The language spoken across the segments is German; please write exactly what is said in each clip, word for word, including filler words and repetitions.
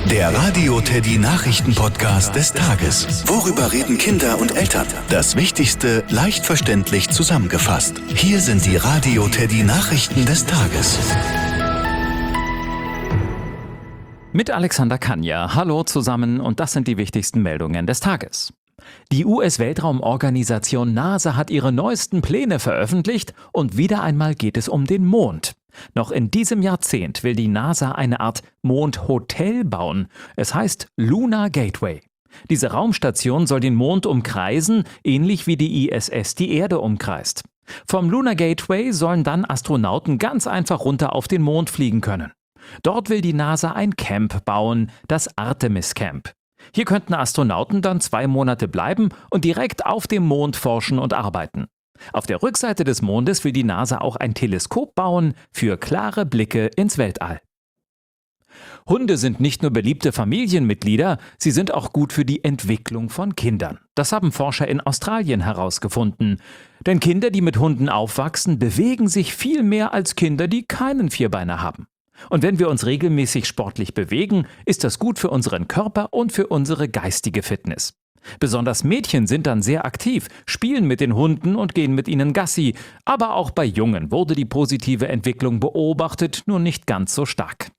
Der Radio Teddy Nachrichten-Podcast des Tages. Worüber reden Kinder und Eltern? Das Wichtigste leicht verständlich zusammengefasst. Hier sind die Radio Teddy Nachrichten des Tages. Mit Alexander Kania. Hallo zusammen und das sind die wichtigsten Meldungen des Tages. Die U S-Weltraumorganisation NASA hat ihre neuesten Pläne veröffentlicht und wieder einmal geht es um den Mond. Noch in diesem Jahrzehnt will die NASA eine Art Mondhotel bauen. Es heißt Lunar Gateway. Diese Raumstation soll den Mond umkreisen, ähnlich wie die I S S die Erde umkreist. Vom Lunar Gateway sollen dann Astronauten ganz einfach runter auf den Mond fliegen können. Dort will die NASA ein Camp bauen, das Artemis Camp. Hier könnten Astronauten dann zwei Monate bleiben und direkt auf dem Mond forschen und arbeiten. Auf der Rückseite des Mondes will die NASA auch ein Teleskop bauen für klare Blicke ins Weltall. Hunde sind nicht nur beliebte Familienmitglieder, sie sind auch gut für die Entwicklung von Kindern. Das haben Forscher in Australien herausgefunden. Denn Kinder, die mit Hunden aufwachsen, bewegen sich viel mehr als Kinder, die keinen Vierbeiner haben. Und wenn wir uns regelmäßig sportlich bewegen, ist das gut für unseren Körper und für unsere geistige Fitness. Besonders Mädchen sind dann sehr aktiv, spielen mit den Hunden und gehen mit ihnen Gassi. Aber auch bei Jungen wurde die positive Entwicklung beobachtet, nur nicht ganz so stark.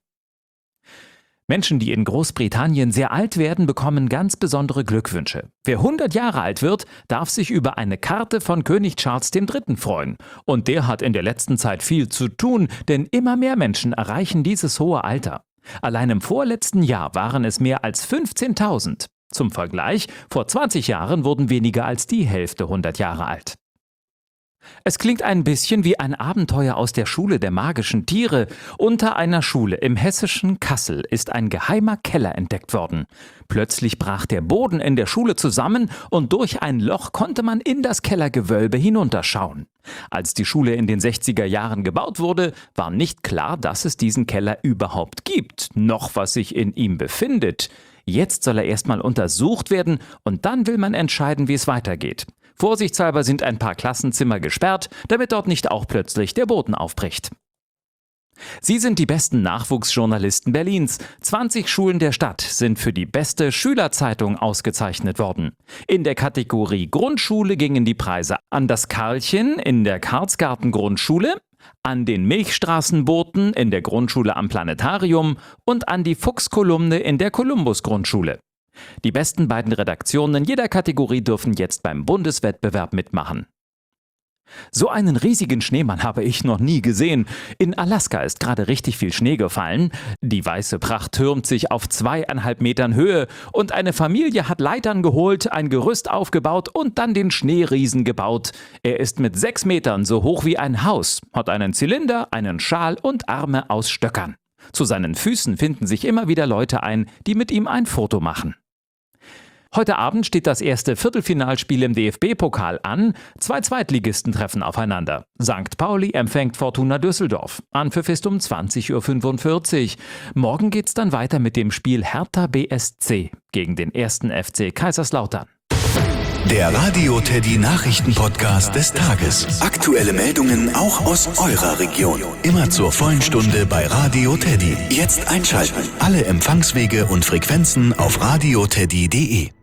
Menschen, die in Großbritannien sehr alt werden, bekommen ganz besondere Glückwünsche. Wer hundert Jahre alt wird, darf sich über eine Karte von König Charles der Dritte freuen. Und der hat in der letzten Zeit viel zu tun, denn immer mehr Menschen erreichen dieses hohe Alter. Allein im vorletzten Jahr waren es mehr als fünfzehntausend. Zum Vergleich, vor zwanzig Jahren wurden weniger als die Hälfte hundert Jahre alt. Es klingt ein bisschen wie ein Abenteuer aus der Schule der magischen Tiere. Unter einer Schule im hessischen Kassel ist ein geheimer Keller entdeckt worden. Plötzlich brach der Boden in der Schule zusammen und durch ein Loch konnte man in das Kellergewölbe hinunterschauen. Als die Schule in den sechziger Jahren gebaut wurde, war nicht klar, dass es diesen Keller überhaupt gibt, noch was sich in ihm befindet. Jetzt soll er erstmal untersucht werden und dann will man entscheiden, wie es weitergeht. Vorsichtshalber sind ein paar Klassenzimmer gesperrt, damit dort nicht auch plötzlich der Boden aufbricht. Sie sind die besten Nachwuchsjournalisten Berlins. zwanzig Schulen der Stadt sind für die beste Schülerzeitung ausgezeichnet worden. In der Kategorie Grundschule gingen die Preise an das Karlchen in der Karlsgarten Grundschule, an den Milchstraßenboten in der Grundschule am Planetarium und an die Fuchskolumne in der Kolumbus Grundschule. Die besten beiden Redaktionen jeder Kategorie dürfen jetzt beim Bundeswettbewerb mitmachen. So einen riesigen Schneemann habe ich noch nie gesehen. In Alaska ist gerade richtig viel Schnee gefallen. Die weiße Pracht türmt sich auf zweieinhalb Metern Höhe und eine Familie hat Leitern geholt, ein Gerüst aufgebaut und dann den Schneeriesen gebaut. Er ist mit sechs Metern so hoch wie ein Haus, hat einen Zylinder, einen Schal und Arme aus Stöckern. Zu seinen Füßen finden sich immer wieder Leute ein, die mit ihm ein Foto machen. Heute Abend steht das erste Viertelfinalspiel im D F B-Pokal an. Zwei Zweitligisten treffen aufeinander. Sankt Pauli empfängt Fortuna Düsseldorf. Anpfiff ist um zwanzig Uhr fünfundvierzig. Morgen geht's dann weiter mit dem Spiel Hertha B S C gegen den ersten F C Kaiserslautern. Der Radio Teddy Nachrichten-Podcast des Tages. Aktuelle Meldungen auch aus eurer Region. Immer zur vollen Stunde bei Radio Teddy. Jetzt einschalten. Alle Empfangswege und Frequenzen auf radioteddy punkt de.